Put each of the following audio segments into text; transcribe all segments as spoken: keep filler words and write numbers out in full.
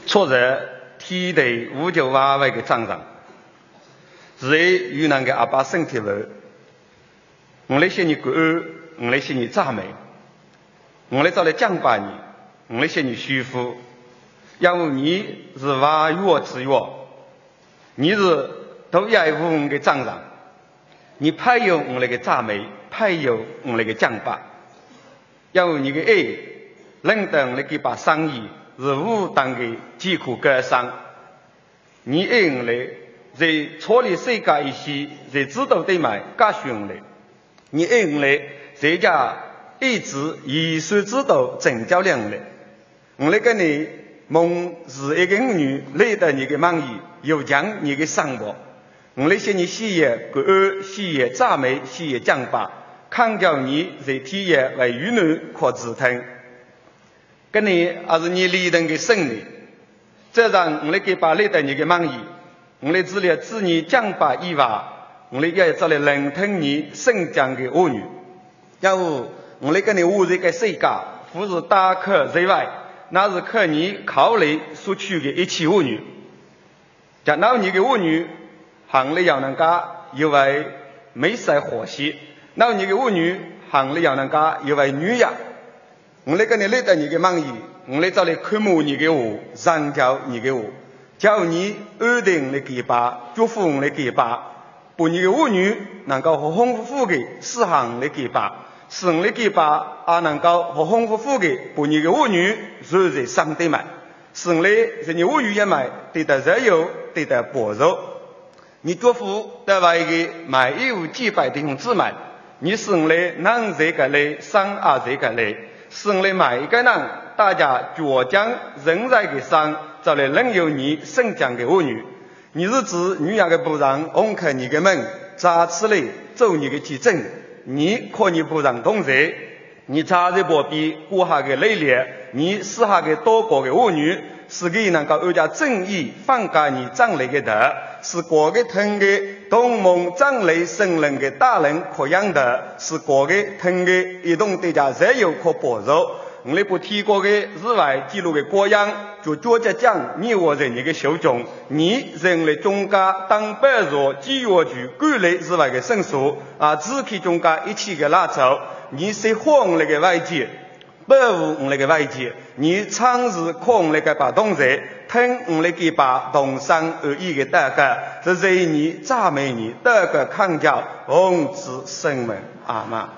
昨日天地五九娃娃的长上，是有那个阿爸身体了。我来向你感恩，我来向你赞美，我来找来奖罚你，我来向你舒服，因为你是万有之源，你是都要无我的长上，你配有我那个赞美，配有我那个奖罚，因为你的爱，能等那个把生意。是无当的艰苦感伤，你爱我来，在错离世界一些，在知道对买教训我来，你爱我来，在家一直以随知道拯救了我来，我来跟你梦是一个女来到你的梦里，有将你的生活，我来向你喜悦感恩，喜悦赞美，喜悦奖罚，康叫你在天业为与女可自吞。跟你还是你立人的胜利，这让我来给把来的你的梦意，我来治疗治你奖罚以外，我来要找来聆听你圣讲的话语，然后我来跟你话这个世界，不是打开在外，那是靠你考虑所取的一切话语，讲到你的话语，行里要能够因为没晒火气，那你的话语行里要能够因为女呀。我来跟你来到你的梦里，我来找来看慕你的话，上教你的话，叫你安定的给把，祝福我的给把，把你的话语能够和丰富的施行的给把，使我的给把也能够和丰富的把你的话语传在上帝们，使我在你话语也买得到自由，得到保守。你祝福在外的每一户几百弟兄姊妹，你使我能这个来，生啊这个来。生来每一个人，大家倔强人在的上，找来仍有你圣讲的话语。你是指女人的不让红开你的门，扎起来走你的见证。你可你不让同在，你扎在旁边过下的累练，你私下的多国的话语，使给能够按照正义放假你长来的德，是国的疼的同盟长来生人的大人可养的，是国的疼的一同对家自由可保守。我们不提过的日外记录的国样，就脚着讲你我人你的手中，你人类中间当白若基约局归类日外的申诉啊，只去中间一起的拉走，你是荒来的外界。保护我们的外界，你尝试靠我们的把同在，听我们的把同生而异的大家，这是你赞美你，大家康教红子生门阿妈。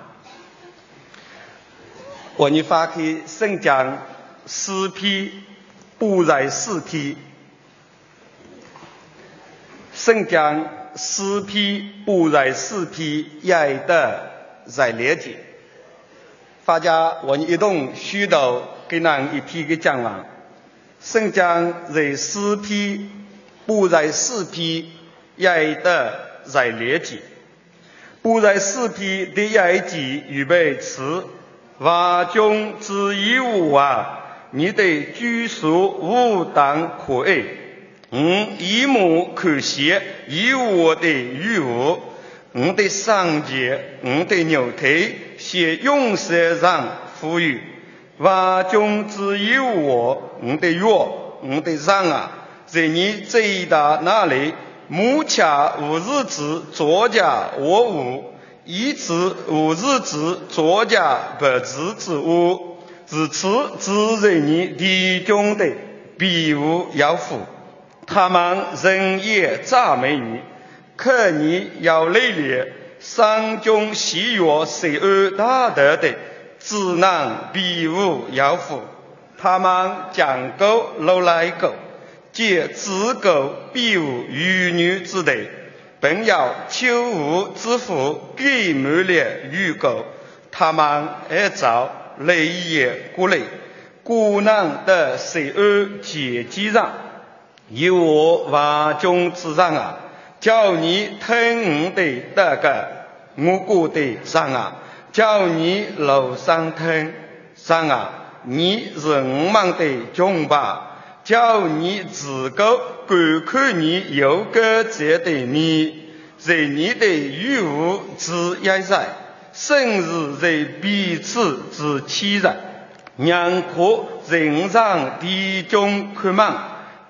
我你发开圣讲诗篇不在诗篇，圣讲诗篇不在诗篇也得在了解。大家我一同许多给人一批的讲完，圣讲在诗篇不在诗篇也得在了解，不在诗篇第一节预备词，万中之一物啊，你的居所无当可爱，嗯，一目可惜，以我的欲物，我的上节，我的牛腿。写用色上赋予，万中之一我，我的药，我的伤啊，在你最大那里，目恰无日子作家我无，以此无日子作家不知之物，自此只在你弟兄的必无要负，他们人也赞美你，可你要累列。山中喜悦谁而大德的，只能必无要负。他们将狗搂来狗，借自狗必无愚女之地，本要求无之福给满了愚狗。他们按照累也过累，孤难的谁而结机上，有我万中之上啊！叫你听我的大概，我过的上啊，叫你楼上听上啊，你人们的穷吧，叫你自个观看你有个这的你，在你的欲物之一在，甚至在彼此之欺人，让可人上弟兄看忙，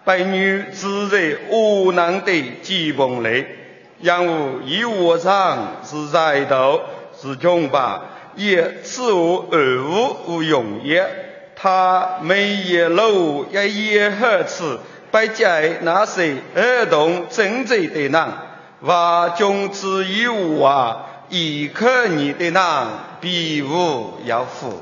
百女自在无能的基本类，让我一我上是在头是穷吧，也此无而无无用也。他每夜楼也也何此，百在那些儿童正在的人，话中之一无啊，一可你的人必无要负。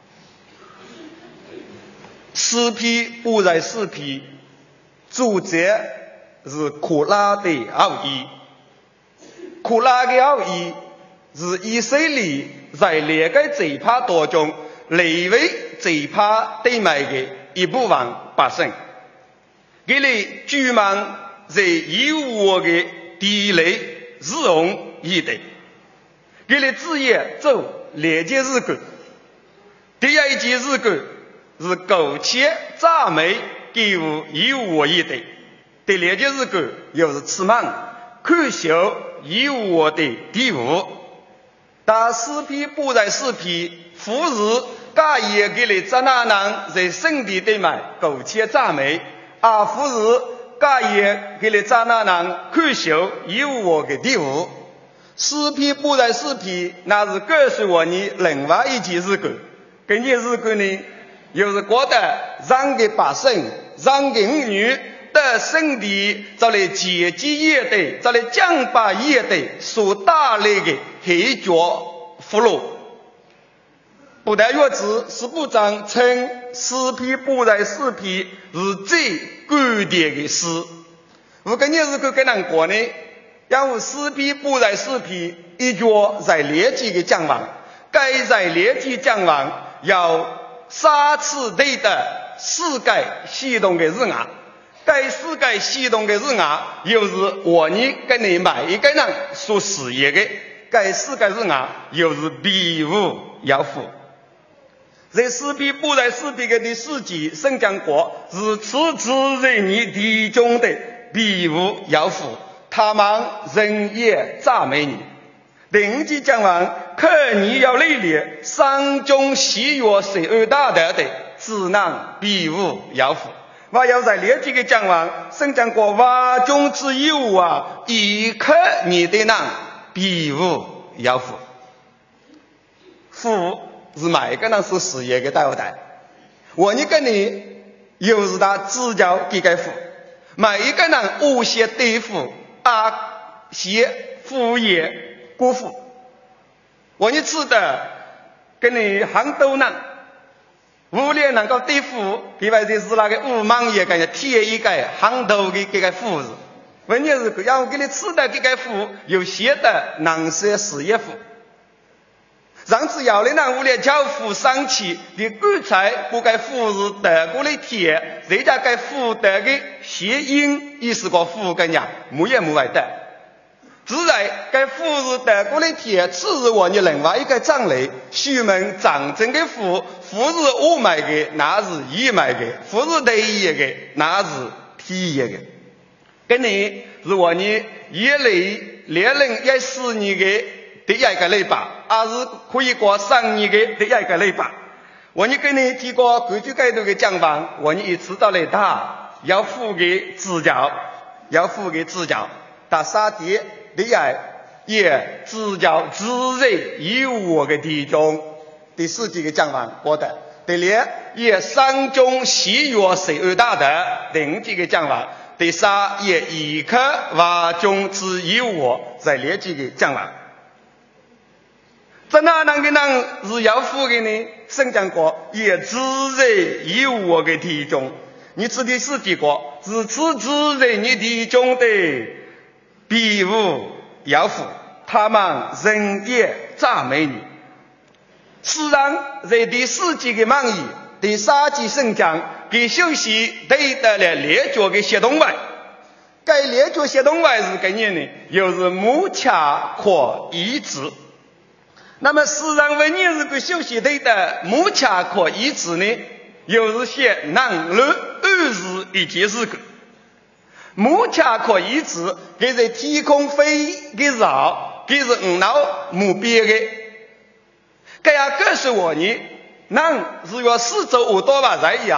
诗篇五十四篇，主者是苦拉的奥义。苦拉的奥义是以色列在列个罪怕当中利为罪怕对卖的一部分百姓，给你居民在有我的地雷日用一的，给你职业做两件事干。第一件事干是苟且赞美给我有我一的，第二件事干又是吃忙看守有我的地务。但诗篇不在诗篇富士家也给你这那人在圣地对买苟且赞美，而富士家也给你这那人看守有我的地务。诗篇不在诗篇那是告诉我你另外一件事干，这件事干呢又是觉得让给百姓让给女的圣地这里节节业的这里降把业的所带来的黑脚福禄。不但如此，十部长称诗篇不在诗篇是最关键的诗。我跟你是个跟人过呢，因为诗篇不在诗篇一脚在列举的将王，该在列举将王要三次对的世界系统的日啊，该世界系统的日啊，又是我你跟你每一个人所事业的，该世界日啊，又是必无要负。在诗篇不在诗篇的第四节，圣讲过是此之人你弟兄的必无要负，他们人也赞美你。第五节讲完，可你要历练山中喜悦谁而大德的，只能必无要负。我要在列举的讲完，圣讲过话中之有啊，一可你的人必无要负。负是每个人所事业的代代，我你跟你又是他指教给该负，每一个人无些对付啊些副业辜负，我你吃的跟你很多人无脸能够对付，另外就是那个五忙也感觉贴一个很多的这个富字，问题是要给你吃的这个富有些的能些事业富。上次有的人无脸交付上去，你刚才不该富是得过来贴，人家该富得的谐音意思个富跟呀，没也没外的。自然该富是得过来贴，此是我你另外一个张类，虚门长正的富，富是五买的，那是一买的，富是第一个，那是第一个。跟你是我你一类两人一四年的第一个礼拜，而是可以过三年的第一个礼拜。我你跟你提过规矩改度的讲法，我你一次到来他要付给指教，要付给指教。第三点，第二也指教自然有我的弟兄。第四节的讲法，我的第二也山中喜悦谁而大的。第五节的讲法，第三也依靠话中之有我，在列几个讲法。在哪能的人是要付的呢？圣讲过也自然有我的弟兄。你吃第四节过是此自然你弟兄的必无要付，他们人也赞美你。实上在第四节的mang语，第三节圣讲给休息对得了列举的协同外，该列举协同外是概念呢，又是目恰可医治。那么实上为你是个休息对的目恰可医治呢，又是些难论二十一件事个。目恰可医治，给在天空飞给绕，给是五脑目标的。该要告诉我呢，人是要四周五多把人样，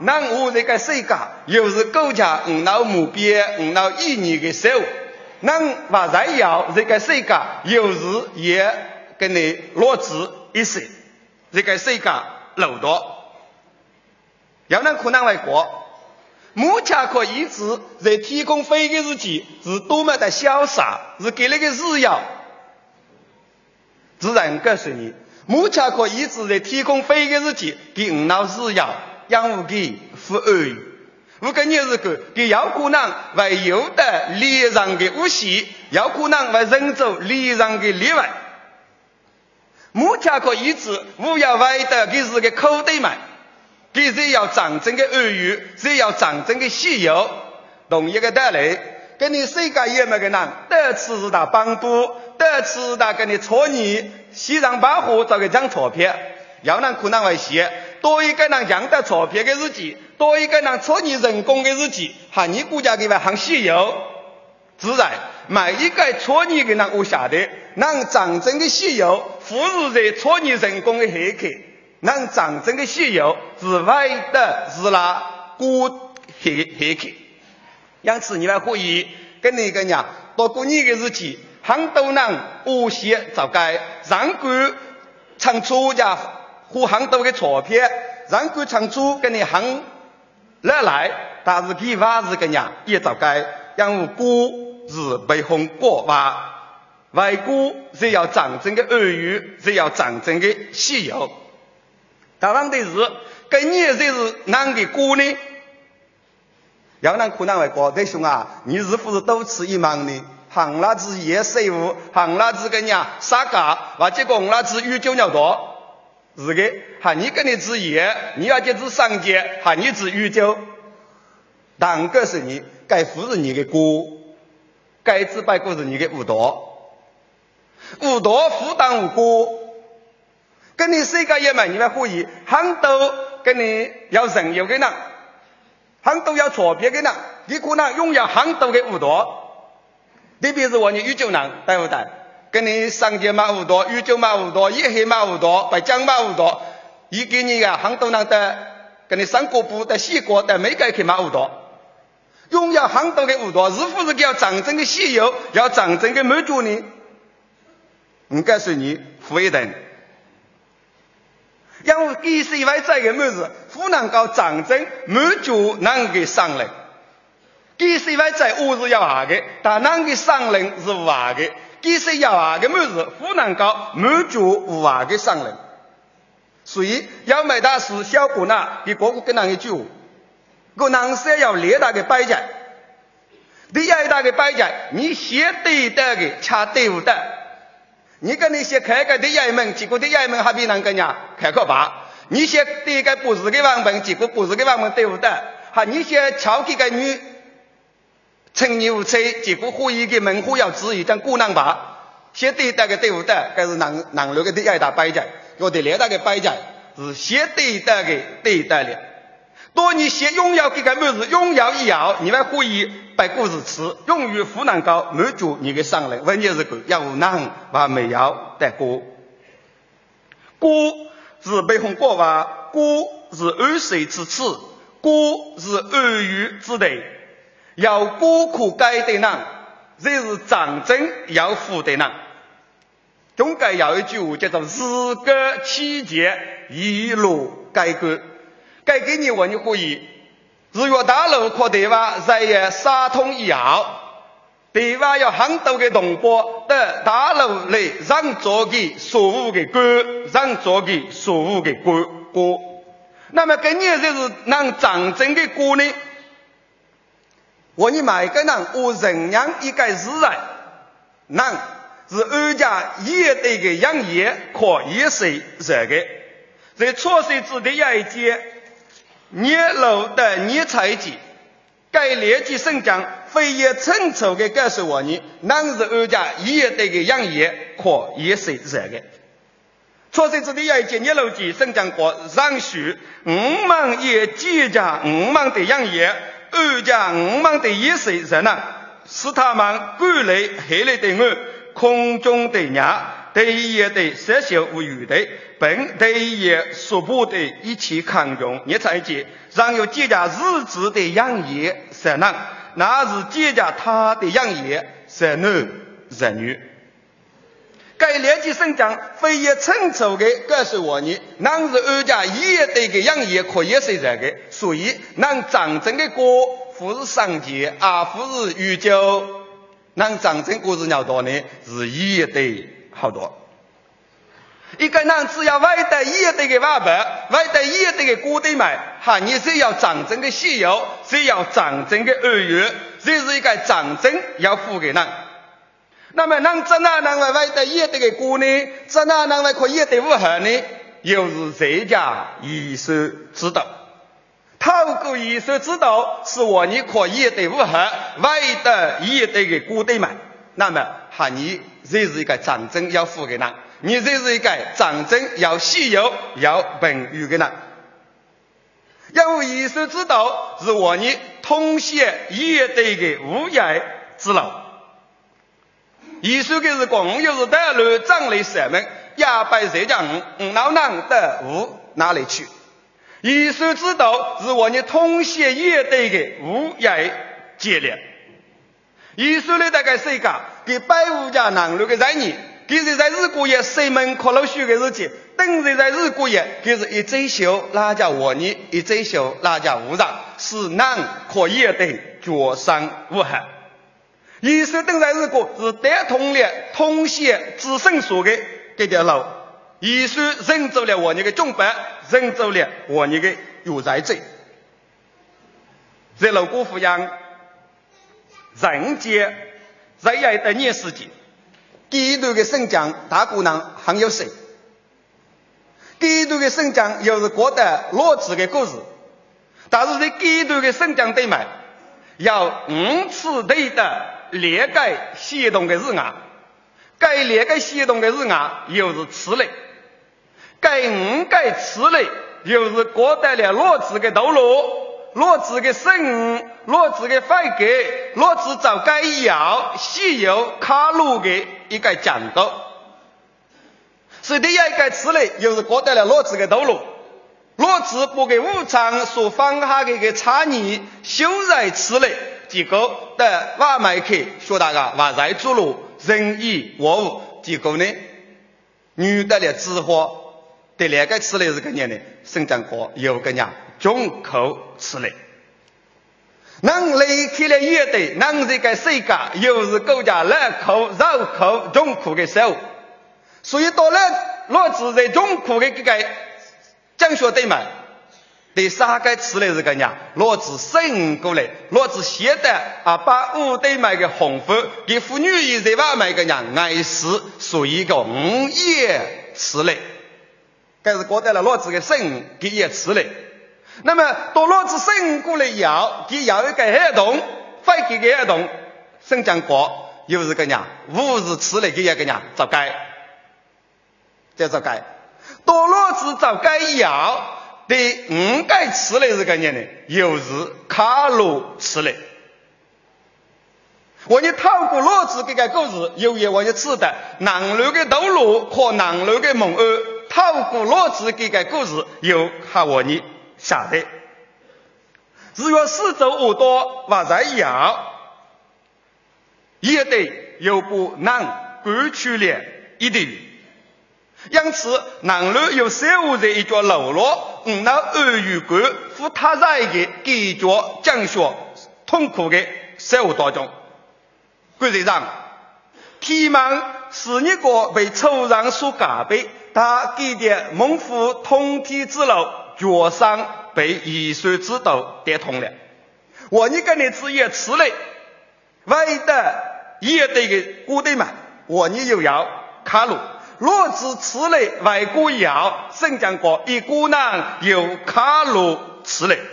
那我这个世界又是国家五脑目标五脑意义的时候，那把燃药这个世界又是也跟你落子一些，这个世界漏多，要能可能为国，目前可一直在提供费的日期是多么的潇洒，是给那个日药，自然告诉你。目前可一直在提供费的日期给五脑日药，养护给不安于。如果你是个给有可能为有的礼让的武器，有可能为人走礼让的例外。目前可一直无要为的给是个口袋买，给是要象征的安于，是要象征的稀有。同一个道理，跟你世界也没个人，得次是他帮助，得次他跟你错你。西藏保护这个张钞票，要能可能为些多一个人养的钞票的日子，多一个人错你人工的日子，喊你国家给为行稀有，自然每一个错你的人我晓得，能象征的稀有，不是在错你人工的黑客，能象征的稀有是为的是啦古黑黑客，因此你们可以跟那个人多过你的日子。很多人无些早该让官长出家付很多的钞票，让官长出跟你很来来，但是给娃子个人也早该因为古是被红过娃，外国是要象征的安于，是要象征的稀有。但问题是跟你这是哪个国呢？要能可能为国弟兄啊，你是不是都吃一忙呢？行拉子也税务，行拉子个人啥个，或者讲拉子宇宙鸟多，是个，喊你跟你子也，你要就是上街，喊你子宇宙，当个是你，该不是你的锅，该只拜过是你的五多，五多负担无锅，跟你世界也买，你们可以，很多跟你要人有个人，很多要钞票个人，你可能拥有很多的五多。特别是我你宇宙人对不对？跟你上街买五多，宇宙买五多，夜黑买五多，白江买五多，一给你啊，很多人的跟你上国部的西国的每个去买五多，拥有很多的五多，是不是要象征的稀有，要象征的满足呢？我告诉你，不一定。因为给是为这个么子，不能够象征满足人的上人。给是为在物是要下的，但人的上人是无下的。给是要下的么子，不能够满足无下的上人。所以要买大事小姑娘，给个个跟人一句话，个人是要列大的摆在，第二大的摆在，你写对的个恰对不的，你跟你写开个第二门，结果第二门还比人跟人开个吧，你写第一个不是个网本，结果不是个网本对不的，还你写敲几个女。趁牛车，结果会议的门户要质疑，将姑娘吧，写对的个对不的，该是南南路的第二大摆在，我的两大个摆在是写对的个对的了。当你写拥有这个么子，拥有以后，你们会议摆故事词，用于不能够满足你的上人，问题是个要能把没有的过。过是被红过吧，过是安水之次，过是安于之地。要过苦改的人，这是象征要富的人。中间有一句话叫做“日割七节，一路改革”。改革你我你可以，日月大陆扩对吧？在也沙通以后，对吧？有很多的同胞的大陆来让做给所有的官，让做给所有的官官。那么跟你这是能象征的官呢？我你每个人我人样一个自然人是二家也对个养业可也是这个在错水之的一节年老的年财季该列举生长非也成熟的告诉我你人是二家也对个养业可也是这个错水之的一节年老季生长过让许五万也记着五万的养业二家五万的也是人呢，是他们赶来黑来的我，空中的伢， 对伊的舍修无余的，并对伊所布的一切康容一切节，让有节家日子的养业神能，那是节家他的养业神男人女。该列举圣讲非也清楚的告诉我你，那是二家业的个养业可以是这个，所以能长成的歌不是上节啊，不是宇宙，能长成故事鸟多呢，是业的好多。一个人只要外带业的个娃白，外带业的个锅的买，哈，你是要长成的西游，是要长成的二月，这是一个长成要付给人。那么能怎哪能为外带业的个锅呢？怎哪能为可业的无害呢？又是这家医生知道，透过医生知道，是我你可业的无害，外带业的个锅的买。那么哈，你这是一个长成要付给人。你这是一个长征要西游要本语的人，因为医生知道是我你通写业的一个无业之路。医生的是讲又是带来长类什么也被谁讲嗯老难的无哪里去？医生知道是我你通写业的一个无业接连。医生的大概是一个给百五家南路的人呢。其实在日古也西门考老许的日子，等于在日古也就是一追求拉家我呢，一追求拉家无让，是难可业的绝伤无害。医生等在日古是得通了通写自身所的这条路，医生认走了我那个中白，认走了我那个有在罪。在老古抚养人间在一的年世纪。基督的圣讲大姑娘很有谁？基督的圣讲又是国的落子的故事，但是在基督的圣讲对面，要五次对的列改系统的日啊，该列改系统的日啊又是此类，该五改此类又是国的了落子的道路。落子的圣，落子的法给，落子找该要西游卡路的一个讲道。所以第一个词类又是过得了落子的道路。落子不给无常所放下的一个差异修在词类，结果的瓦麦克说大个瓦在主路仁义我物，结果呢，女的了智慧的两个词类是个年呢，生长过有个年。中口此类，能离开了乐队，能这个世界又是国家乐口、绕口、中苦的时候，所以到了落子在中苦的这个讲学对嘛，第三个词类是个样，落子生过来，落子写的啊，把五对买个红粉给妇女一在外买个样，爱是属于一个五叶词类，这是过得了落子的生给叶词类。那么到落子生过来要给要一个黑洞非给个黑洞生长过又是个样五是词类给一个样早该这早该到落子早该要的五个词类是个样呢又是卡路词类我你透过落子这个故事有也我你吃的南路的道路和南路的蒙二透过落子这个故事有哈我你下的只有四周五多或者要也得有不能过去了一定因此南路有小屋的一座楼落五到二月过负他在的几座降雪痛苦的生活当中故事上提问是一个被抽让所改变他给的蒙福通体之路脚上被医生指导得通了我你跟你吃也吃了为的也得个固定嘛我你又要卡路若只吃了外国药生讲过一姑娘有卡路吃了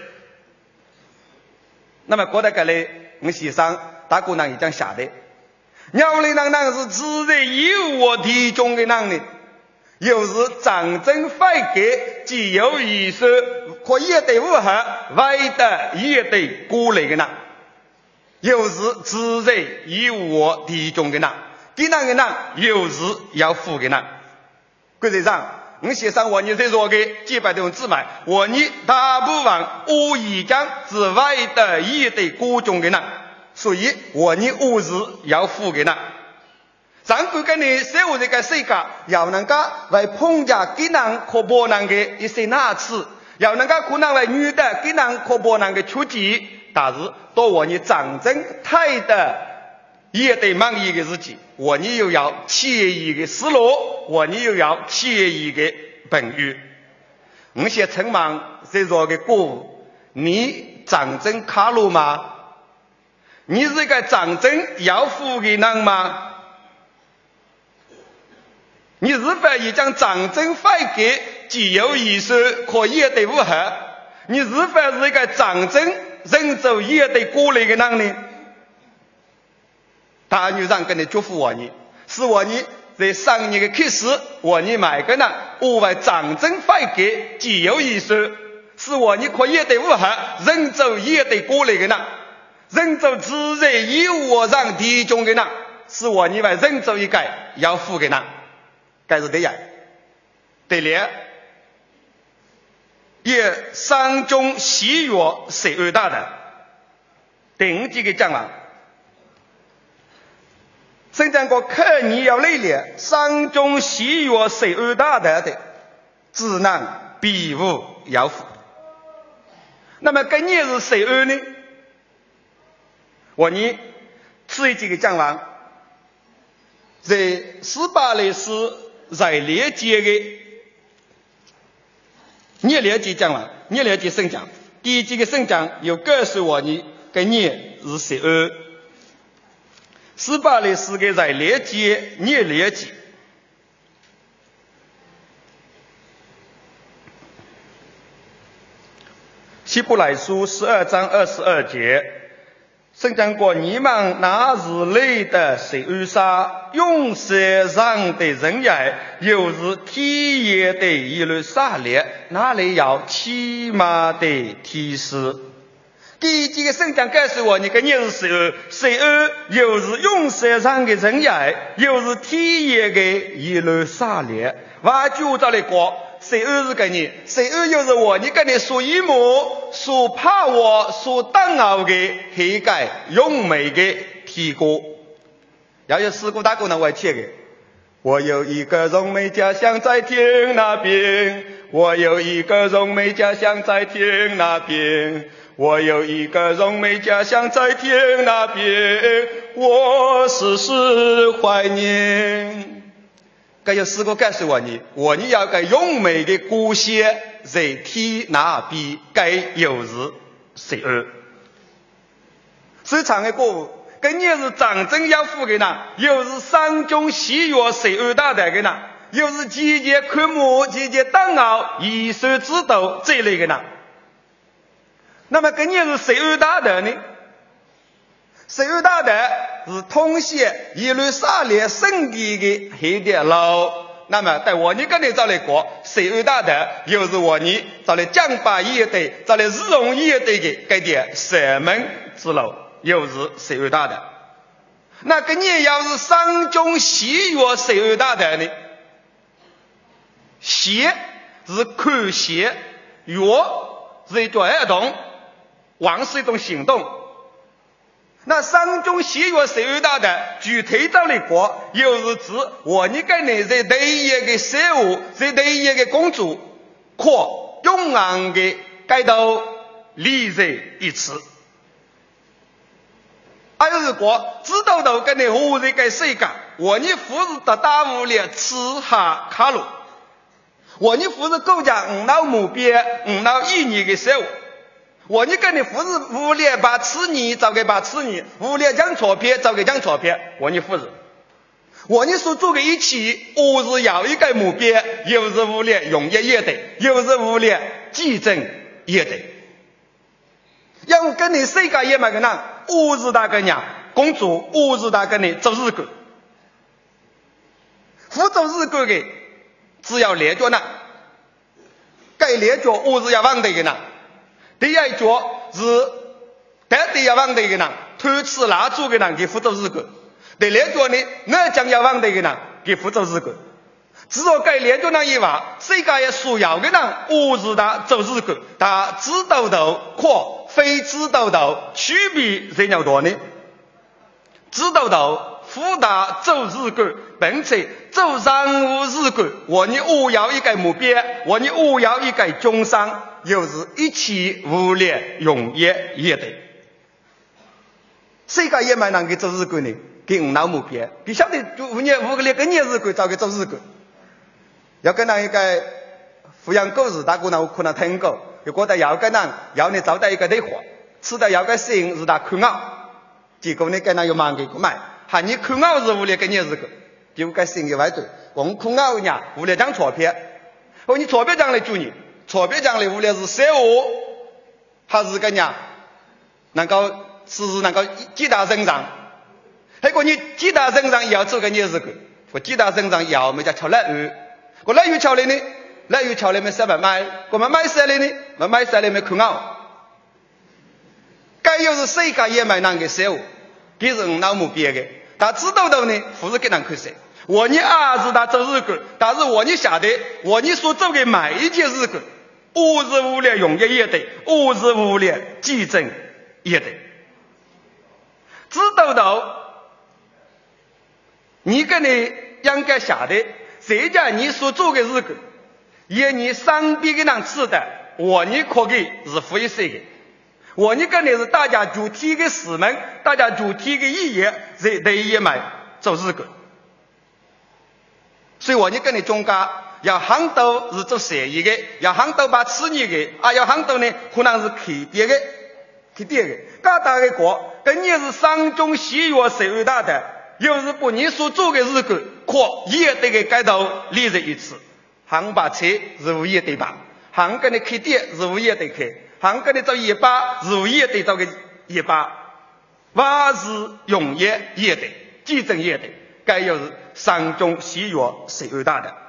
那么过得个嘞我先生大姑娘已经下的鸟类人人是自然有我体中的人呢又是长征发给既有医生可也得无害外的也得过来的人又是自然有我体中的人给人的人有时要富给人。国际上我先生我你在说的几百种字买我你大部分无意讲之外的一对各种的人，所以我你无时要富给人。上古跟你社会这个世界要能够为碰见给人可不能的一些拿次，要能够可能为女的给人可不能的出击，但是到我你战争太的也得满意的自己，我你又要惬意的思路，我你又要惬意的本语。我些陈忙在说的歌舞，你战争卡路吗？你是个战争要富的人吗？你是否已将战争发给既有意识可以的无合？你是否是一个战争人走也得过来的人呢？大女人跟你祝福我你，是我你在上年的开始，我你买个人无为战争发给既有意识，是我你可以的无合，人走也得过来的人，人走自然以我让敌中的人，是我你为人走一个要富的人。该是对呀，对了，也山中喜悦谁二大的，顶几个讲了，甚至个看你要累了，山中喜悦谁二大的的，只能比无要富。那么跟你是谁二呢？我呢，此几个讲完，在十八类是。在连接的你了解讲了，你了解圣讲，第一几个圣讲有告诉我你跟你是谁二，十八类是个在连接你了解。希伯来书十二章二十二节。圣讲过你们那日类的谁二杀用世上的人也又是体液的一律杀猎，哪里要起码的提示？第一几个圣讲告诉我你个你是谁二，谁二又是用世上的人也又是体液的一律杀猎，我就找来过谁二是个你，谁二又是我，你跟你说一模，说怕我，说当熬的黑盖用美的提过，要有四姑大姑呢，我贴的。我有一个荣美家乡在天那边，我有一个荣美家乡在天那边，我有一个荣美家乡在天那边，我时时怀念。该有四个告诉我你，我你要个用美的故乡在天那边，该有是谁二？市场的歌，跟你是战争要富的人，又是山中喜悦谁二大的人，又是季节看木、季节当熬、一手指头这类的人。那么跟你是谁二大的呢？谁二大的是通县一路杀猎圣地的黑点路，那么在我你跟你找来过谁二大的又是我你找来江巴一队找来日荣一队的该点射门之路，又是谁二大的？那跟你要是山中喜悦谁二大的呢？喜是看喜，悦是一种儿童，望是一种行动。那山中喜悦谁二大的具体到了过，又是指我你跟你在对一个事物，在对一个工作，可用昂的改到理在一次。还有如果知道到跟你何这个世界，我你不是得大无力吃下卡路，我你不是国家五脑目标五脑意义的事物。我你跟你不是无力把吃你找给把吃你，无力讲钞票找给讲钞票，我你不是。我你所做的一切，我是要一个目标，又是无力用业也得，又是无力竞争也得。要我跟你世界也买个人，我是大个人工作，我是大个人做日干，不做日干的，只要练脚呢，该练脚我是要忘的个人。第二脚是带第一忘的一个人，偷吃蜡烛的人给负责日干。 对来讲呢，我将要往的个人给福州日本。只有该来讲呢以外，世界也需要的人，我是他做日本，他知道的和非知道的区别怎样多呢？知道的辅导做日本，并且做任务日本，我你我要一个目标，我你我要一个终生，又是一起无力用业也得。世界也蛮能给做日本呢，给五脑目标，你晓得就五年五个月跟年日本找给做日本。要跟人一个抚养狗日，大姑娘可能听过，如果他要跟人要你找到一个对话，吃的要个心是他看咬，结果你跟人又忙给个买，喊你看咬是无力跟你日个，就个心里外头，我们看咬呢无力讲钞票，我你钞票讲来救你，钞票讲来无力是生活，还是个呢能够是能够几大成长，还个你几大成长也要做个你日个，我几大成长也要我们家吃了鱼。我来有桥里呢，来有桥里面三百买，我们买山里呢，我买山里面看咬。该又是世界也买那个生活，给人脑目标的，他知道的呢，不是给人看谁。我你儿子他做日子，但是我你晓得，我你所做的每一件日子，我是无力用业也得，我是无力记证也得。知道的，你跟你应该晓得。谁家你所做的日子，也你身边的人吃的，我你可给是不一样的。我你跟你是大家主体的使命，大家主体的意义，在在也买做日子。所以我你跟你中间要很多是做生意的，要很多把吃你的，啊要很多呢可能是开店的，开店的。各大的国跟你是山中喜悦谁为大的。又是把你所做的日子，可也得给改到历日一次。行把车是无也得吧，行跟你开店是无也得开，行跟你做一把是无也得做个一把，万事用业也得，记证也得，该又是山中喜悦谁为大的。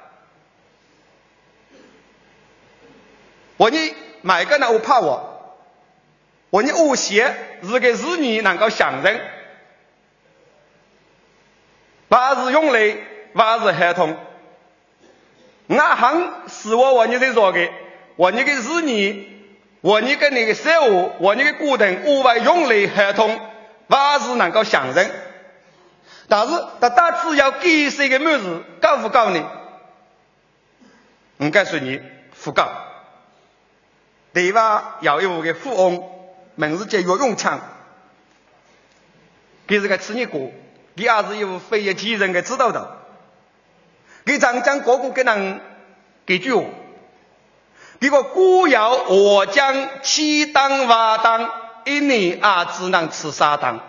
我你买个呢，我怕我，我你我写是个日你能够享人。万是用来，万是合同。我行是我我你在说的，我你个是你，我你跟那个生活，我你个固定，我为用来合同，万是能够相认。但是他大致要给谁个么子，高不高呢？我告诉你，不高。对吧？要有个富翁，名字叫岳永强，给这个吃你过。第二是有非业其人给知道的，给长江国国给人给句话，这个孤窑我将七当瓦当，一年啊只能吃三当。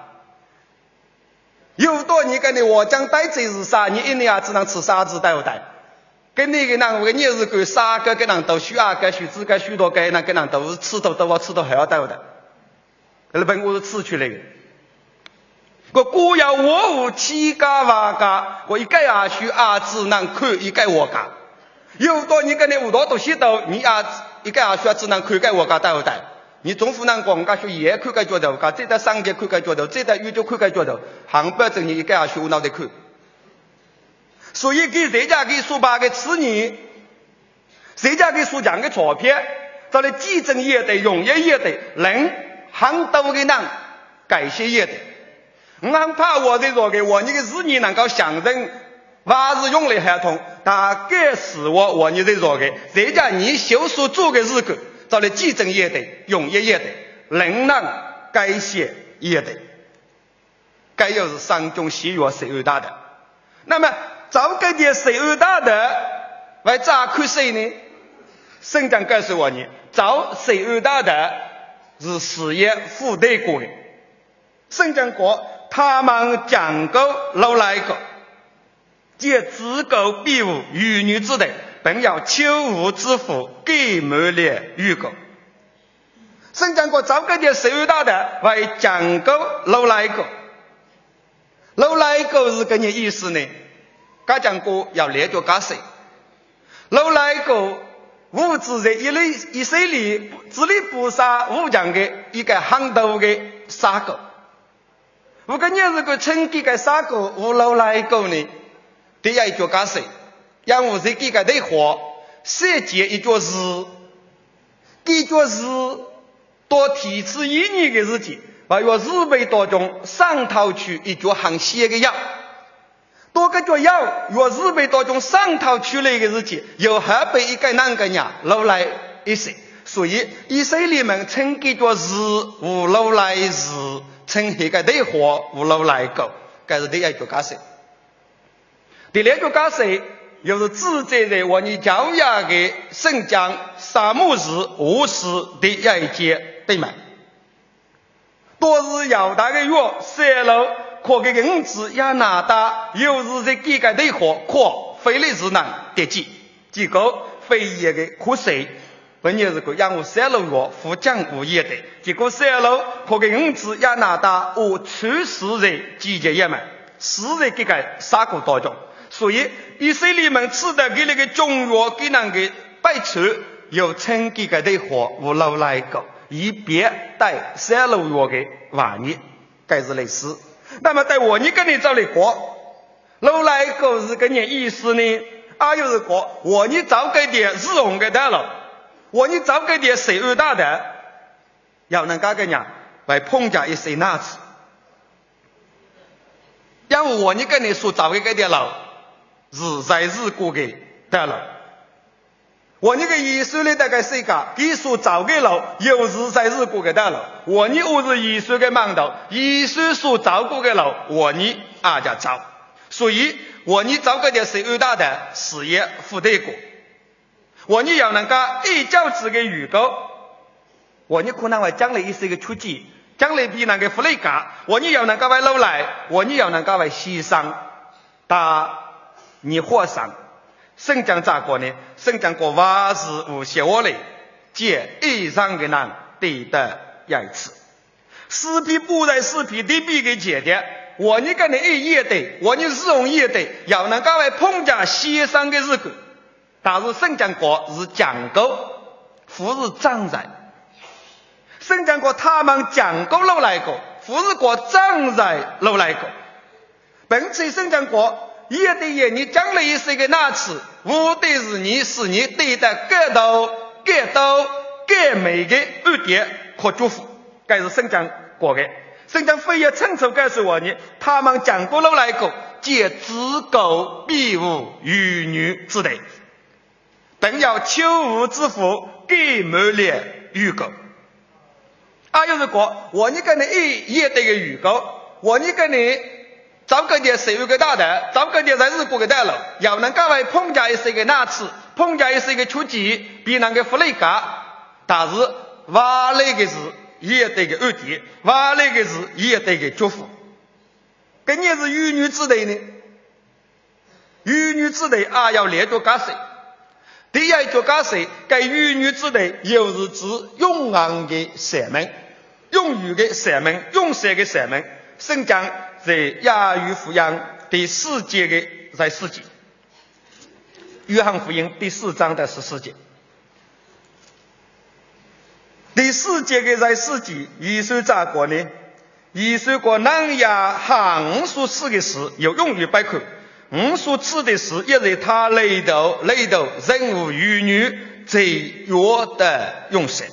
有多你跟你我将带这是啥？你一年啊只能吃三只带不带？跟那个人我你是个三个跟人都许二个许四个许多个人跟人都是吃到都我吃到还要带不带？日本我是吃出来的。个孤窑我有七家瓦家，我一个啊许啊只能看一个我家。有多你跟你五多都写到，你啊一个啊许只能看一个我家带不带？你总不能讲，家说也看个角头，家这在商界看个角头，这在宇宙看个角头，行不正你一个啊许无脑袋看。所以给谁家给数百个吃你，谁家给数讲个钞票，到了基层也得，用业也得，人很多的人改谢也得。我很怕我这说给我，你个是你能够相信，还是用来合同，大概是我我你这说给，谁家你修所做的日子，到了基层也得，用业也得，人能改谢也得，该又是山中喜悦谁伟大的？那么早该点谁伟大的，为咋看谁呢？圣经告诉我呢，早谁伟大的是事业负对过的，圣经国。他们讲究老来个，借自狗庇护与女之类，本要秋无之福，给满列预告。圣经国早个点谁伟大的为讲究老来个，老来个是个你意思呢？噶讲过要列着噶谁？老来个物质在一类一岁里，智力不杀无讲的一个很多的杀狗。 我个年日个春季个啥个无老来个呢？第一脚干谁？让我这几个对话，设计一脚日，几脚日多提出一年的日子，把我日本当中上头去一脚行写个药。多个叫要若日本当中上头去了一个日子，有河北一个那个人老来一些，所以以色列们称给叫日无老来日，称一个对话无老来狗，该是第一个假设。第二个假设又是自在在我你教养的圣将沙漠日五时的一节对吗？多是要大个月泄露。可给个五子亚拿大，又是在几个对话，可非利士人得记，结果非也个苦水，本也是个让我三楼月富江无业的，结果三楼可给五子亚拿大，我出世在季节也们，是在这个沙国当中，所以以色列们吃的给那个中药给那个摆出，又称这个对话我老来个，以别带三楼月的玩意，该是类似。那么在我你跟你找来过老来个是跟你意思呢啊又是过我你找给点日红给他了我你找给点谁二大的要能干个人来碰见一些那次让我你跟你说找给点了日在日过给得了我那个艺术的大概是一个艺术找给了有日在日过给得了我你我是艺术的忙到艺术所找过给了我你阿家找所以我你找个点是二大的事业负担过我你要能够一教子的预告我你可能会将来一些个出击将来比那个福利卡我你要能够为老来我你要能够为牺牲打你获上圣将咋过呢圣将过瓦是无写我嘞借以上的人对的一次四批不在四批地比给解的我你跟你一夜的我你是用夜的要能够为碰见牺牲的日子但是圣将国是讲究不是站在圣将国他们讲究老来过不是国站在老来过本次圣将国也得也你将来是一个那次无的是你是你对的各道各道各每个二点可祝福该是圣将国的圣将非也清楚告诉我呢他们讲过老来过借子狗必无与女之类等要秋无之福给满烈预告啊又是国我你跟你一也得个预告我你跟你找个点谁有个大的找个点在日过个大了要能够为碰见一些个那次碰见一些个出击比那个福利卡但是挖那个是也得个二点挖那个是也得个祝福跟你是与女之类呢与女之类啊要连着干谁第一就干谁该与女之类又是指用昂的神门用语的神门用蛇的神门圣将在亚语福音第四节的在四节约翰福音第四章的十四节第四节的在四节耶稣咋过呢耶稣过南亚行所赐的事有用于百科我所赐的事也是他雷斗雷斗人物与女最弱的用神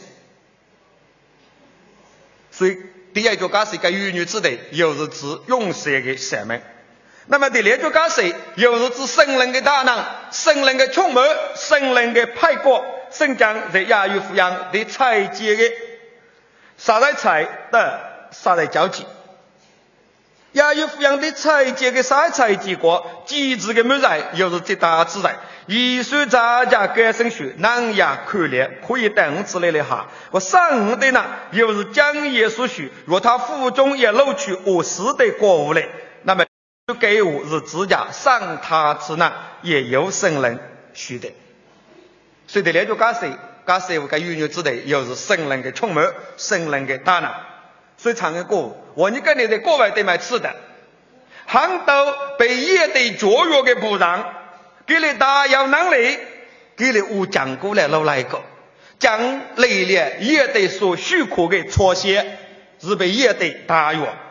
所以第一个假设个与女之类又是指用神的神门那么第二个假设又是指圣灵的大能圣灵的充满圣灵的派过圣将在亚语福音的采集的撒在采的撒在交集亚语福音的采集的撒采集过机制的没在又是这大自在耶稣在家改生学南亚可怜可以等之类的哈我上的呢又是将耶稣学若他腹中也露出五十的过物类那么就给我是指甲上他之难也有圣人许的所以这两句假设假设我跟与女之类又是圣人的充满圣人的大能所以唱个歌我你跟你在国外对买吃的杭州被业的卓越的部长给你大有能力给你无讲过来老来个将历练业的所需苦的错些是被业的大约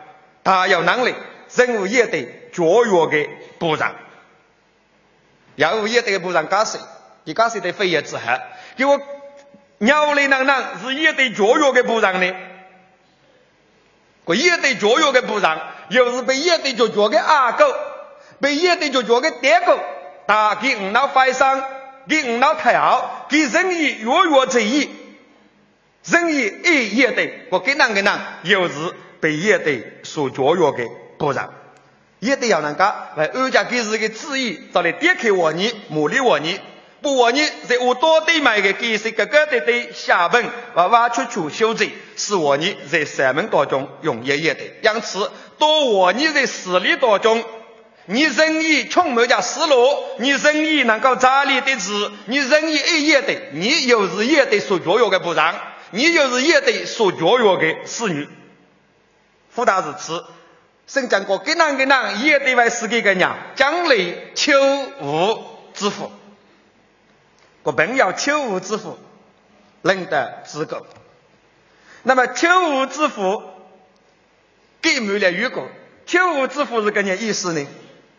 他有能力任务也得教育的部长，要也得部长假设你假设的非也之后给我鸟类能能是也得教育的部长呢，我也得教育的部长又是被也得教育的阿狗，被也得教育的爹狗，他给五脑发生给五脑太好给人意月月之意人意一也得我给那个人又是被也得所教育的部长，也得要能够来二家给自己旨意找来点开我你努力我你不我你在我多对买的给是个个的对下本娃娃出出修正是我你在三门当中用也也得因此多我你在实力当中你人意充满着思路你人意能够扎力的字你人意一也得你又是也得所教育的部长你又是也得所教育的侍女复大如此圣讲过给男给男也得为是给个娘将来求无之福我本要求无之福能得资格那么求无之福给没了语果求无之福是个人意思呢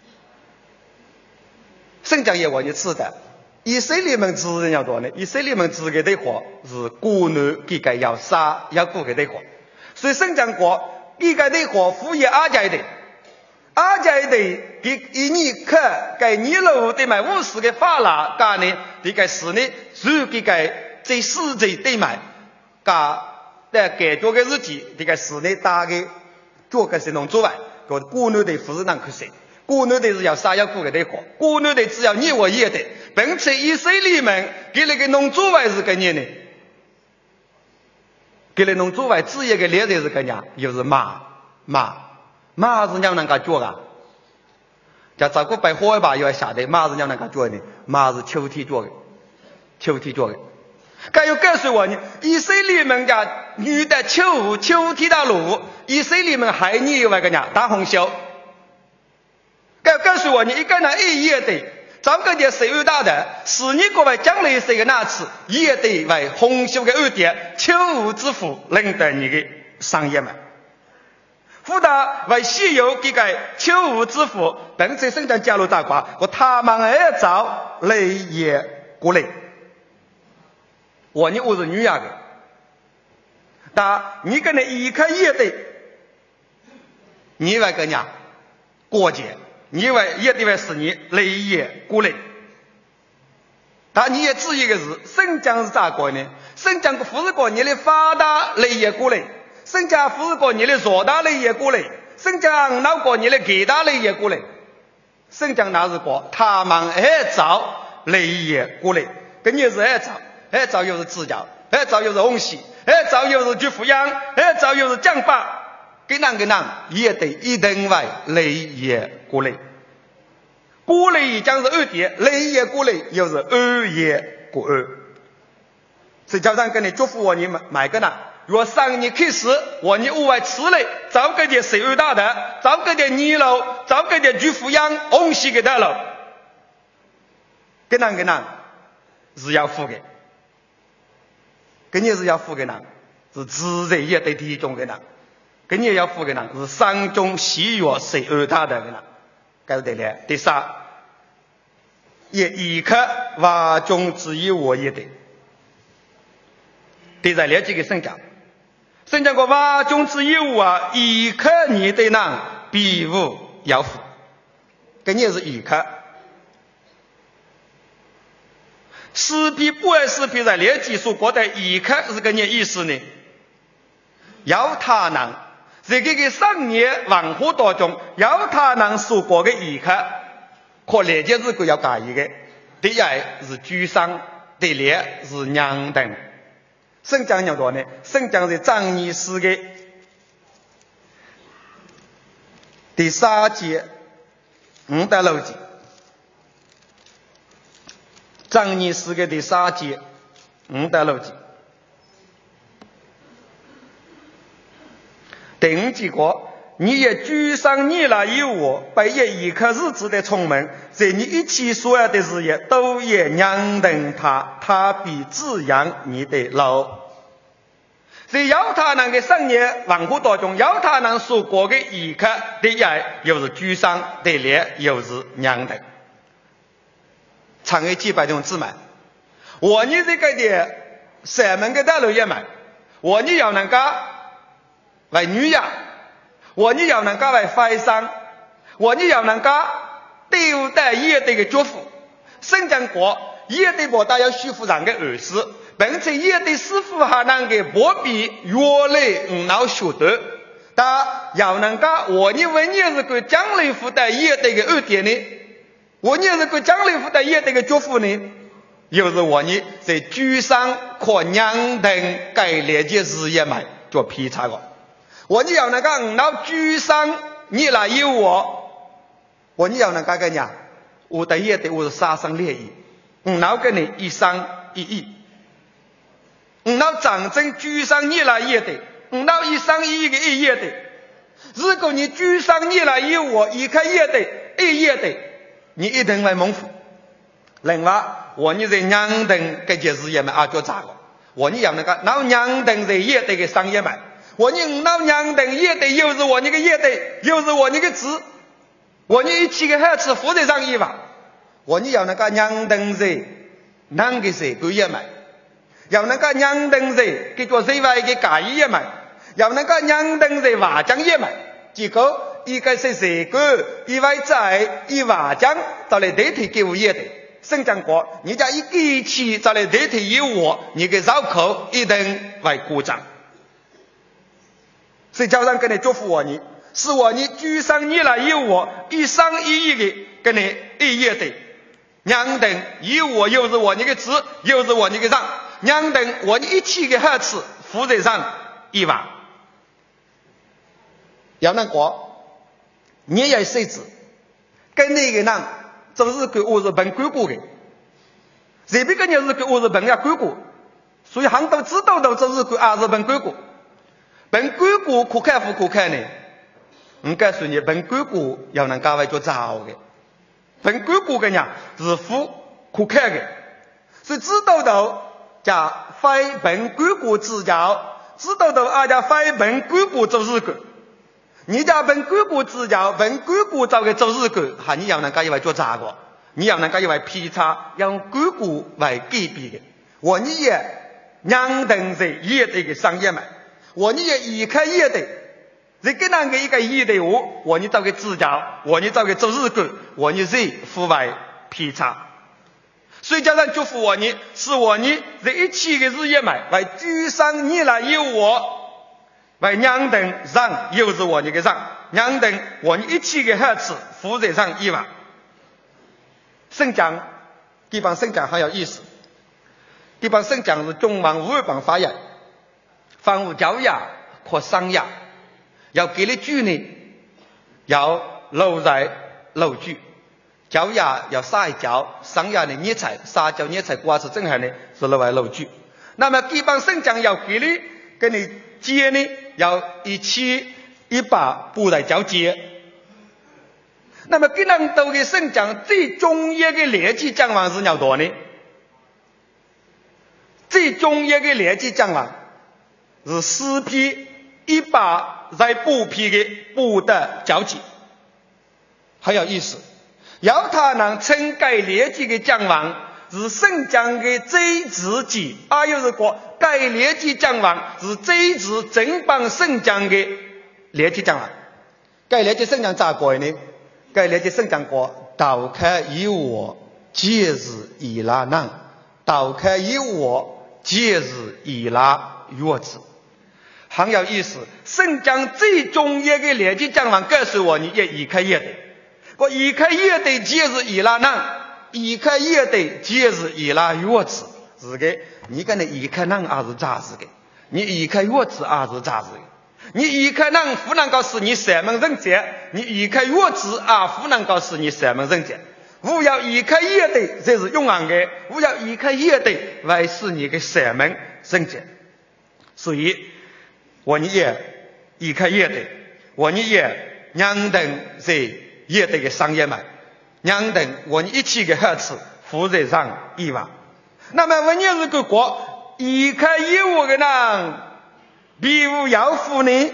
圣讲也我你吃的以色列们知人要多呢以色列们知给的话是孤女给个要杀要顾给的话所以圣讲过一个的话服也阿家的阿家的给一年可给你路的买五十个法拉干呢这个是呢是给个这世界的买干的给做个日子这个是呢大概做个是农作外个孤女的不是能可谁孤女的是要杀要顾给的话孤女的只要你我也的并且以色列们给那个农作外是个人呢给了农作外职业的猎人是个人又是马马马是娘能够做啊叫照顾白火一把又要下的马是娘能够做的马是秋天做的秋天做的该有告诉我呢以色列们家女的秋秋天的路以色列们还你有那个人大红袖该告诉我你一个人一夜的找个点谁有大的是你各位将来谁个那次也得为红袖的二点秋无之福能得你的商业们福大为西游给个秋无之福本在生产加入大瓜我他们而找雷也过来我你我是女亚的但你跟你一看也得你为个娘过节你以为也得为是你雷也过来但你也知一个是生姜是咋过呢生姜不是过你的发达雷也过来生姜不是过你的弱大雷也过来生姜那过你的给大雷也过来生姜那是过他们还找雷也过来跟你是还找还找又是指教还找又是红喜还找又是去抚养还找又是降法给哪个人也得一定为雷也过来过来将是二点雷也过来又是二也过二这叫上跟你祝福我你们买个呢若上你开始我你屋外吃了找个点谁二大的找个点二楼找个点去抚养红喜给他了给哪个人是要付给跟你是要付给人是自然也得第一种给人跟你要付给人是三种喜悦谁二大的给人该对了第三也一刻瓦中之一我也得第三了几个圣讲圣讲过瓦中之一我啊一刻你对人比无要付跟你是一刻四批不二四批在了几所国的一刻是跟你意思呢要他能在这个商业文化当中要他能所过的一刻可了解这个要改一个第一是居商第二是娘等圣讲有多呢圣讲是张尼斯的第三节五到六节张尼斯的第三节五到六节第五节过你也居上你来有我把也一颗日子的充门在你一起所有的事业都也让等他他必滋养你的路在犹太人的商业文化当中，犹太人所过的仪客第一又是居丧，第二又是娘等。常有几百种姊妹，我你这个的什么个道路也买，我你要能够为女人，我你要能够为发生，我你要能够对待业的祝福，圣经国业的博大要舒服人的儿子。并且业的师傅还能给波比越来五脑学得，但要能够我你问你是个将来负担业的个二点呢，我你是个将来负担业的个祝福呢，又是我你在居上可娘等该连接事业买做批查个，我你要能够五脑居上你来有我，我你要能够个讲，我的业的我是杀生猎意，五脑跟你一生一意。五脑长征居上你来也得，五脑一生一个一也得。如果你居上你来有我，一个也得，一也得，你一定会蒙福。另外，我你在娘等这件事业嘛，啊叫咋个？我你要那个，老娘等在也得个商业嘛，我你老娘等也得，又是我那个也得，又是我那个字，我你一起个孩子负责上一吧，我你要那个娘等在，哪个谁个也买。要能够娘等人给做谁外给改业嘛，要能够娘等人瓦匠业嘛，结果一个是谁个一外在一瓦匠到来代替给我业的生长过，你家一机器到来代替有我，你给绕口一定为鼓掌。谁叫人跟你祝福我你，是我你居上你来有我，一生一意的跟你一业的娘等有我，又是我你个字，又是我你个让。娘等我一起给孩子负责上一万，要能过，你也谁知，跟那个人就是给我是本归国的，这边个人是给我是本要归国，所以很多知道的就是给二是本归国，本归国可看不可看呢？我告诉你，本归国要能搞为做早的，本归国的人是富可看的，是知道的。叫非本归国之教，知道的阿家非本归国做日个，你家本归国之教，本归国做个做日个，哈你要能够一位做咋个？你要能够一位批查，用归国为改变的。我你也两等在业的个商业嘛，我你也依靠业的，这个那个一个业的我，我你做个指教，我你做个做日个，我你是付为批查。所以叫人祝福我你，是我你这一起的日夜买，为居上你来有我，为娘等让又是我你个让，娘等我你一起的孩子负责上一万。圣讲地方圣讲很有意思，地方圣讲是中王五二榜发言，房屋教呀或商呀，要给你句呢，要漏在漏句。教呀要撒一教，上呀的捏菜，撒教捏菜瓜子正好呢是另外漏句。那么地方圣讲要给你跟你接呢，要一起一把布来交接。那么给人都给圣讲最重要的连接讲完是要多呢？最重要的连接讲完是四批一把在布批的布的交接，很有意思。犹太人称该连接的讲完是圣讲的最直接，啊又是说该连接讲完是最直正帮圣讲的连接讲完。该连接圣讲咋过呢？该连接圣讲过导开以我皆是以拉难，导开以我皆是以拉弱子，很有意思。圣讲最重要的连接讲完告诉我你也依靠业的。我依靠业的皆是以拉难，依靠业的皆是以拉弱子，是的，你跟你依靠难还是咋子的？你依靠弱子还是咋子的？你依靠难不能告诉你什么人者，你依靠弱子啊不能告诉你什么人者。我要依靠业的这是永恒的，我要依靠业的为是你的什么人者。所以我你也依靠业的，我你也两等是业的个商业嘛，两等我一起的孩子负责上一万。那么我你是个国依靠业务的人， 比如要富呢，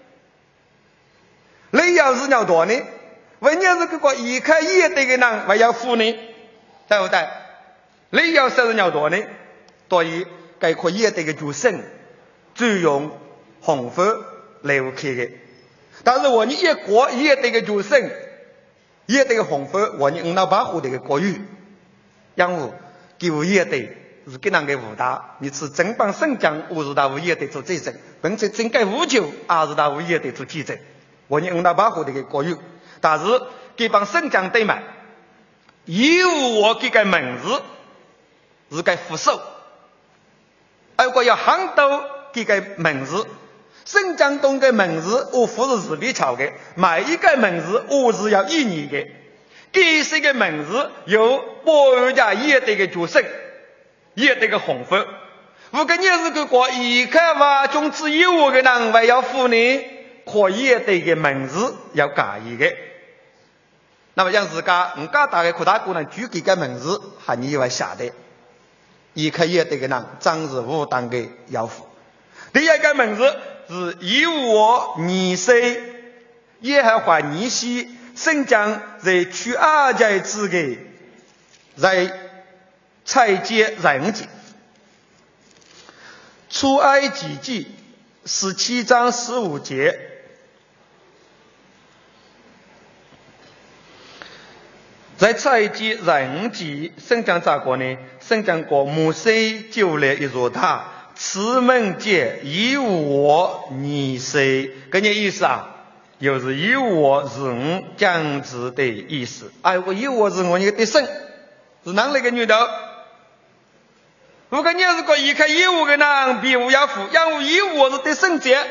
你要是要多呢，为你是这个一开业的个人还要富呢，对不对？你要是要多呢，所以该可业的个主神最用红法来开的。但是我你一国业的个主神，业的个红法，我你五老八户的个国语，然后给业的。是给人个武大，你是正帮圣将，我是他无业的做这种，并且整个无求，也是他无业的做记者。我你五大八户的个国语，但是给帮圣将对嘛，有我给个名字是个副手，如果要很多给个名字，圣将东个名字我不是自己抄的，每一个名字我是要一年的，给这个名字有保家业的个角色。也得个红分，如果你是个国一看话中只有我个人还要付呢，可以得个名字要改一个。那么像自家我家大概扩大姑娘举几个名字，还你要下的，一看也得个人张是武当个要付。第二个名字是有我你谁，也还话你西生将在去二家之个在。蔡接人记，出埃及记十七章十五节，在蔡接人记，圣将咋过呢？圣将过摩西就来一座塔，此门界有我你谁？跟你意思啊，就是有我是我将子的意思。哎，我有我是我一个的圣，是哪来个女的？如果你是个一开业务的人，比如要付，让我业务是对圣洁，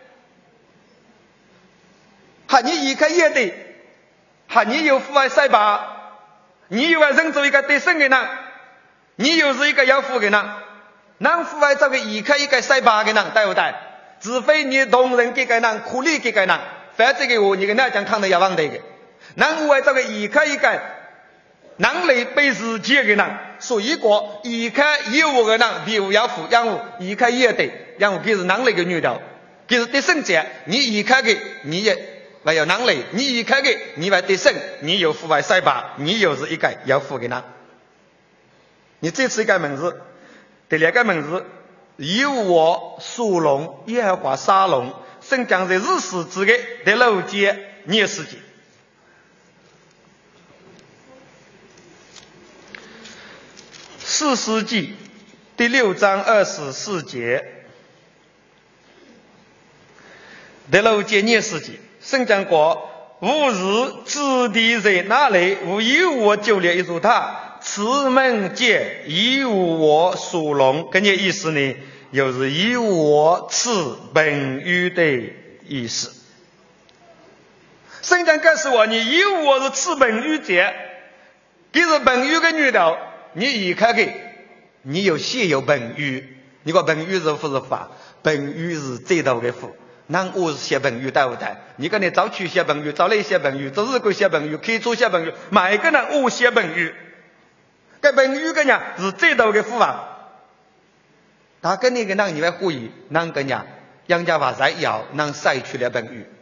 喊你一开业的，喊你有付爱塞巴，你有爱认做一个对圣的人，你又是一个要付的人，能付爱这个一开一个塞巴的人，对不对？除非你同人给个人，苦力给个人，反正这个我你跟大家看到要忘的一个，能付爱这个一开一个。能力被世界的人，所以说一看业务的人，比如要付，让我一看也得，让我给是能力的女的，给是对圣洁，你一看的你也还有能力，你一看的你还对圣，你有付外塞巴，你又是一个要付的人。你这次一个名字，第二个名字，有我属龙，也还画沙龙，圣将在日时之个第六节廿世纪。四世纪第六章二十四节，第六节廿世纪，圣将国吾日之地在哪里？吾有我就列一座塔，此门界有我属龙。跟这意思呢，又是有我此本语的意思。圣将告诉我，你有我是此本语界，这是本语的女的。你一看给，你有现有本语，你说本语是不是法？本语是最大的法。那我是写本语对不对？你跟你早去写本语，早来写本语，早日过写本语，开初写本语，每个人我写本语。这本语个呢是最大的法。他跟你个人你会怀疑，那个呢，杨家话在要能晒去了本语。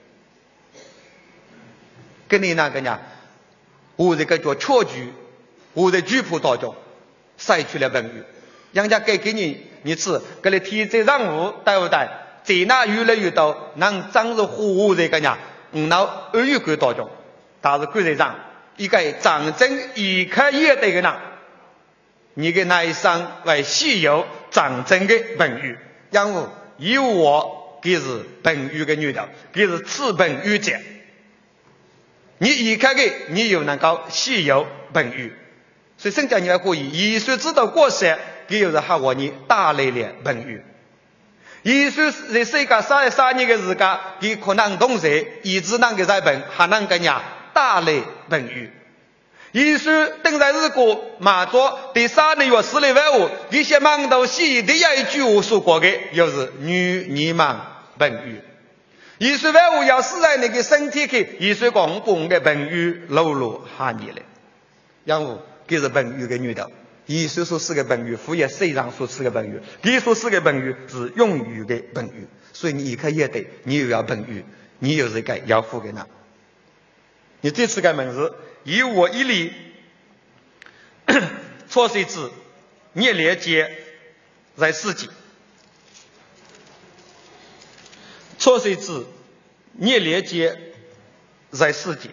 跟你那个呢，我这个叫错句。我在局部当中晒出来本语，人家给给你你吃，给你提这任务，对不对？在那越来越多，能真是服务这个呢，嗯，那二月过当中，但是过在上一个战争一开业的个人，你给那一生为稀有战争的本语，然后有我给是本语的女的，给是次本语节，你一开的你有能够稀有本语。所以圣教你要可以，耶稣知道过世，给有人喊我你大类的本语。耶稣在世界三三年的时间，给可能同时一直能给在本，还能跟人大类本语。耶稣等在日国马座第三年月四年万五，一些忙到西第一句我说过的，又是女你们本语。耶稣万五要死在那个身体去，耶稣讲讲的本语露露喊你了，然后给是本语的女的， 伊所说是个本语，父也虽然所赐的本语，伊所赐的本语是用语的本语，所以你一开也得，你又要本语，你又是该要付给他。你这次个门是以我一理错谁字聂连接在四级，错谁字聂连接在四级。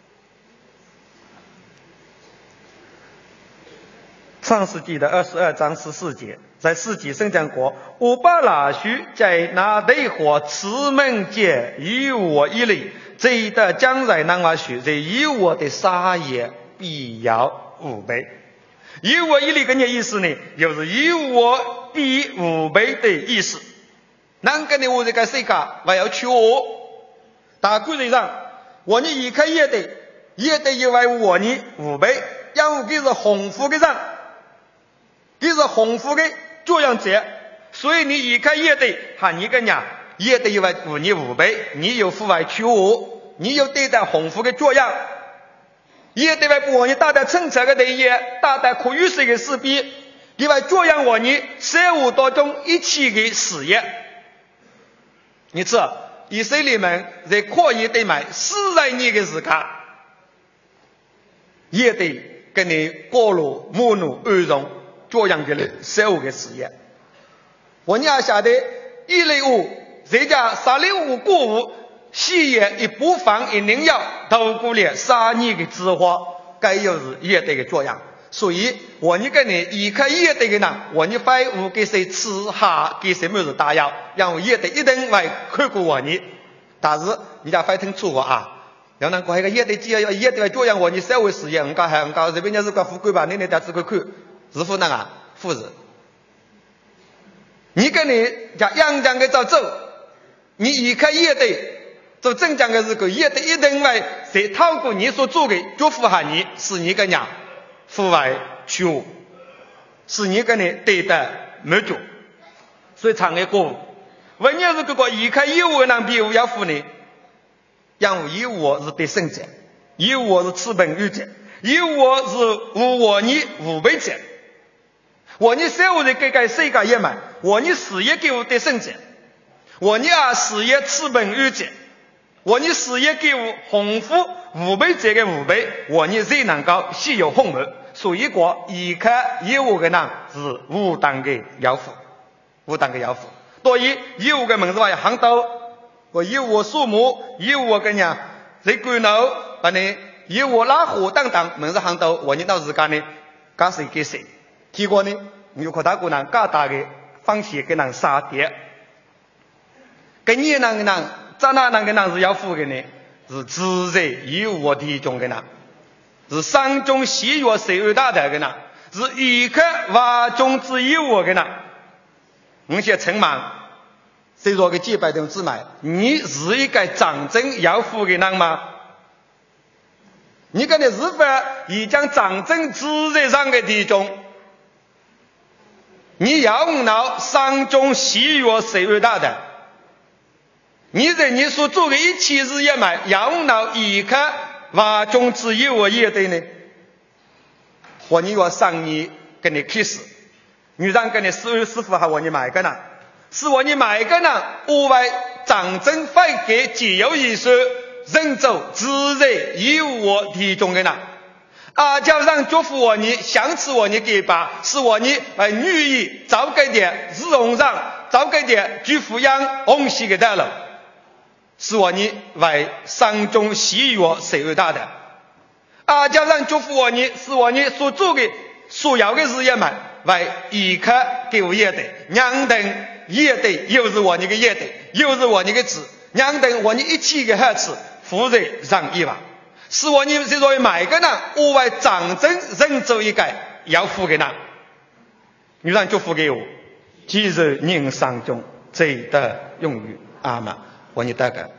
创世纪的二十二章十四节，在四季生讲过，乌巴拉须在那对火慈门界以我一类，这的将来那么许，这以我的杀业必要五倍。以我一类跟你意思呢，就是以我必五倍的意思。那个呢，我这个世界我要去我，大故事上，我呢一开也得，也得因为我呢五倍，因为这是红福的上。这是红福的作用者，所以你一开也得喊你个人也得因为五你五倍，你有父外去五，你有对待红福的作用，也得为不你大大政策的对业，大大可预示的事必，因为作用我你社会当中一起的事业。你知道以色列们在可以对买四十年的时间，也得跟你过路母怒安容。作样的社会的事业，我娘晓得一类物，这家三类物过物，细业一部分一定要透过了三年的智慧，该有是也得个作样。所以我你跟你依靠也得个人，我你废物给谁吃下，给谁没有打药，然后也得一定会看过我你，但是你家非常错啊。要能过一个也得只要也得作样我你社会事业，我讲还我讲这边要是个富贵吧，你那点只会看。是否那个富人？你跟你讲阳江的照走，你依靠也得做正江的时候，也得一定会谁透过你所做的，就符合你是你个人户外去务，是你跟你对待没做，所以常的过。问你是这个依靠业务人比如要付你，因为业务是对生者，业务是资本有者，业务是无我你无为者。我你社会的改改世界也买，我你事业给我的生者，我你啊事业资本有者，我你事业给我红富五倍者的五倍，我你最能够稀有红门，所以说依靠业务的人是无当的要付，无当的要付。所以业务的门子话要行到，我业务数目，业务跟人在管脑，把你业务拉火等等门子行到，我你到时间呢，干谁给谁。结果呢，有可大姑娘加大的放弃给人杀跌，跟你那个人，咱那那个人是要付的呢，是自在有我的中的人，是山中喜悦谁而大的人，是一颗瓦中之有我的人。我些陈莽，谁说个几百吨之买，你是一个长征要付的人吗？你跟你是否已将长征自在上的地中？你要拿山中喜悦谁为大的？你在你所做的一切事业买，要拿一颗瓦中之有我也对呢？我你要上你跟你开始，你让跟你师二师傅还我你买个呢？是我你买个呢？我为长征费给自由意识，人走自在有我体中的呢？啊，叫让祝福我你，想起我你给吧，是我你来愿意早给点日红上，早给点祝福养红喜给带了，是我你为山中喜悦谁为大的？啊，叫让祝福我你，是我你所做的所有的事业们为依靠给我业的，娘等业的又是我你的业的，又是我你的子，娘等我你一起的孩子，负责让一吧。是我你是作为每个人我为长征人走一个要付给人，你让就付给我，其实人生中最的用语阿妈，我你大概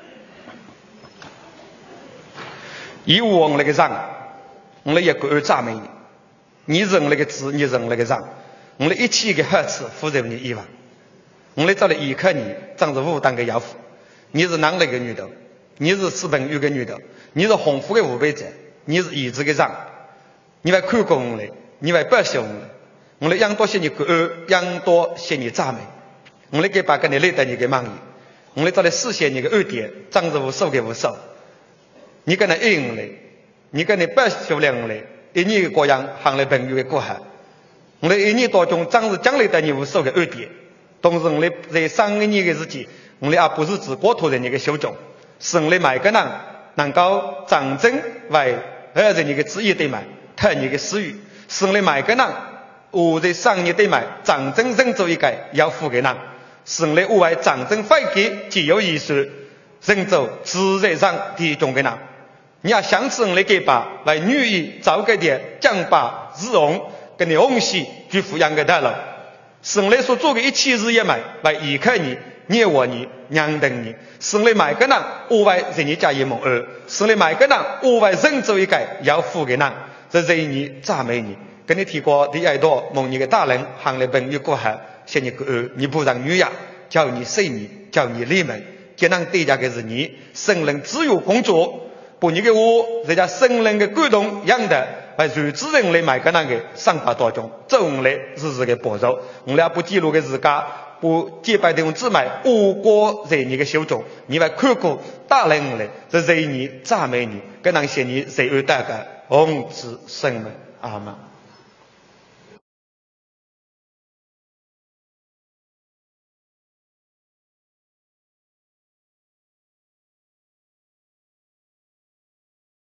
以我那个人，我那一个二赞美你人那个字，你人那个人，我那一起个孩子负责你一万，我那找了依靠你，长着武当个要付，你是哪那个女的？你是资本有个女的，你是红富的五倍者，你是一直的人，你来看过我嘞， 你为百姓了，我来养多些你感恩，养多些你赞美，我来给把跟你累的你给忙你，我来找来实现你个恩典，长子无数给无数，你跟他应来，你跟你百姓两来，一年个各样行来朋友的过海，我来一年当中长子将来的你无数个恩典，同时我来在上一年的日子，我来也不是指国土的你个修正，是我来每个人能够真正为儿子你个旨意对买，特你个私欲，是我来每个人我在上年对买，真正认做一个要付给人，是我来我为真正会给既有意识，认做自然上的中的人。你要相信来给把为女意找个点将把日红跟你红喜去抚养给他了，是我来所做的一切日夜买为依靠你。你我你娘等你，是你每个人我为人家家一梦儿，是你每个人我为人做一个要付给人，这是你赞美你，跟你提过第二道蒙你的大人行来本有过海，谢你个儿，你不让女呀，叫你生你，叫你立门，艰难对家的是你，圣人自由工作，把你给我人家圣人的感动样的。为随之人类每个人的生活当中，这我们来日日的保守，我们俩不记录的自家。不结拜的用姊妹，我国人你的修正，你来看过大人来，这人你赞美你，跟那些你谁而大个红子生们阿门。